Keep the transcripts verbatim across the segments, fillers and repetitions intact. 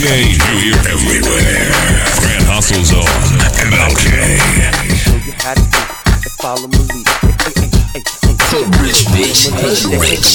K, you hear everywhere. Grand Hustle's on M L K. Show you how to do it and follow my lead. Hey, hey, hey, hey. Rich bitch, rich.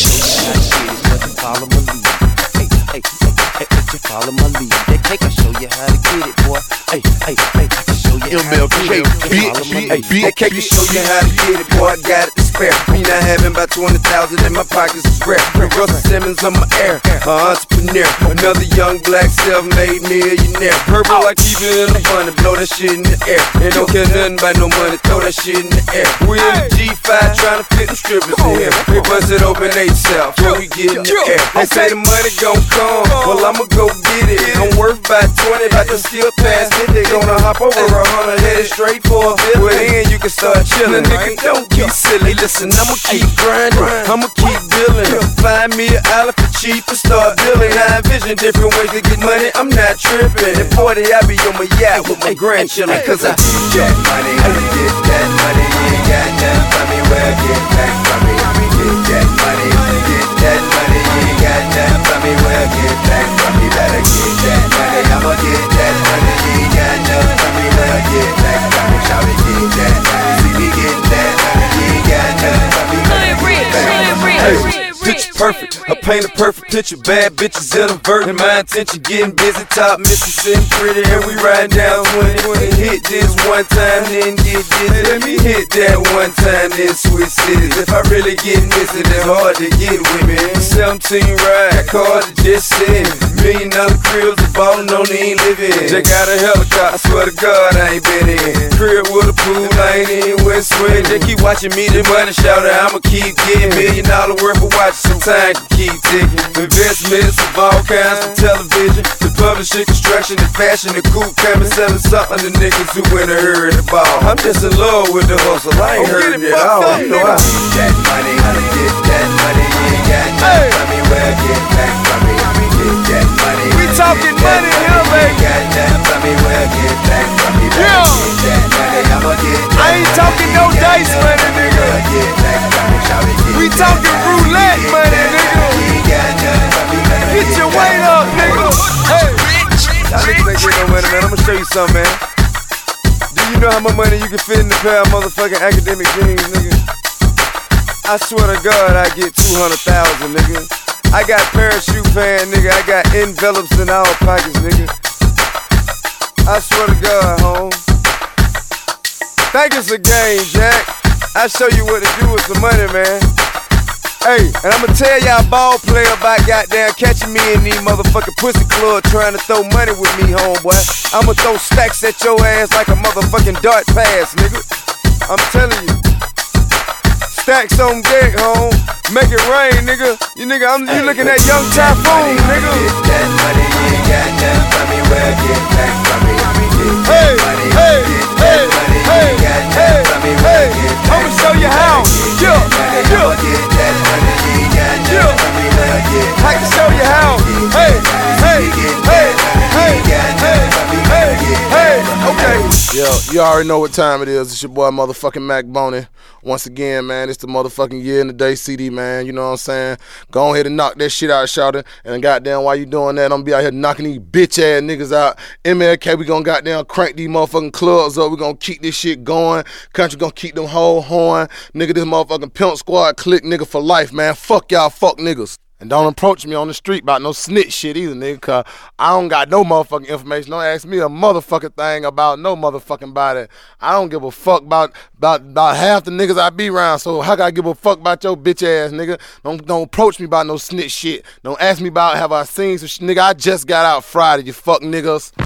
Follow my lead. Hey, hey, hey, hey, hey, follow my lead. They can't show you how to get it, boy. Hey, hey, hey, show you M L K, bitch, bitch, They can't show you how to get it, boy. I got it to spare. Me not having about twenty thousand in my pockets to spare. Russell Simmons on my air, an entrepreneur. Another young black self-made millionaire. Purple like keep it in the fun and blow that shit in the air. And don't care nothing about no money, throw that shit in the air. We in the G five trying to fit them strippers in here. We bust it open eight self, so we get in the air. They say the money gon' come, well I'ma go get it. I'm worth about twenty, about to steal past fifty. Gonna hop over a hundred, headed straight for a fifty. Well then you can start chillin', nigga, don't be silly. Listen, I'ma keep grinding, I'ma keep dealing. Find me an island for cheap and start dealing. I envision different ways to get money, I'm not tripping. At forty, I be on my yacht with my grandchildren. Cause I get that money, I get that money. You ain't got nothing for me, well get back from me. Get that money, get that money. You ain't got nothing for me, well get back from me. Better get that money, I'ma get that money. You ain't got nothing for me, well get back from me. Shout it, get that money, see me get that money. You ain't got nothing for me, well get back from me. Hey. Picture perfect, I paint a perfect picture. Bad bitches in a vert. And my intention getting busy. Top Mississippi pretty, and we riding down twenty. Hit this one time, then get dizzy. Let me hit that one time, then switch cities. If I really get missing, it's hard to get with me. seventeen ride, car to just sitting. Million dollar cribs, the ballin' on the ain't living. Just got a helicopter, I swear to God I ain't been in. Crib with a pool, I ain't even went sweating. Just keep watching me, the money shout out, I'ma keep getting. Million dollar worth of watch. Sometimes you keep ticking. Investments of all kinds from television to publishing, construction, and fashion. The cool coming, selling something to niggas who went and heard the ball. I'm just in love with the hustle. I ain't heard it all. You know I get that money, I get that money. You ain't got nothing for me, well get back from me. Get that money. We talking money here, baby. Got nothing for me, well get back from me. Yeah. Get that money, I'ma get that. I ain't talking no dice money, nigga. Get back from me, shout it. We talking roulette money, nigga. Get your weight up, nigga. Hey, y'all niggas ain't getting no money, man. I'ma show you something, man. Do you know how much money you can fit in a pair of motherfucking academic jeans, nigga? I swear to God, I get two hundred thousand, nigga. I got parachute pants, nigga. I got envelopes in all pockets, nigga. I swear to God, home. Think it's a game, Jack. I show you what to do with some money, man. Hey, and I'ma tell y'all ball player about goddamn catching me in these motherfucking pussy club trying to throw money with me, homeboy. I'ma throw stacks at your ass like a motherfucking dart pass, nigga. I'm telling you. Stacks on deck, home. Make it rain, nigga. You nigga, I'm you looking at Young Typhoon, nigga. Get that money, you ain't got nothing for me, well get back from me. Hey, hey, hey, hey, hey, hey. I'ma show you how. Yeah, yeah. Yeah, I can show you how. Hey, hey, hey, hey, hey, hey, hey, okay. Yo, you already know what time it is. It's your boy motherfucking Mac Boney. Once again, man, it's the motherfucking year in the day C D, man. You know what I'm saying? Go ahead and knock that shit out, shouting. And goddamn, while you doing that, I'm gonna be out here knocking these bitch ass niggas out. M L K, we gonna goddamn crank these motherfucking clubs up. We gonna keep this shit going. Country gonna keep them whole horn. Nigga, this motherfucking Pimp Squad click nigga for life, man. Fuck y'all, fuck niggas. And don't approach me on the street about no snitch shit either, nigga, cause I don't got no motherfucking information. Don't ask me a motherfucking thing about no motherfucking body. I don't give a fuck about about about half the niggas I be around, so how can I give a fuck about your bitch ass, nigga? Don't don't approach me about no snitch shit. Don't ask me about have I seen some shit, nigga. I just got out Friday, you fuck niggas.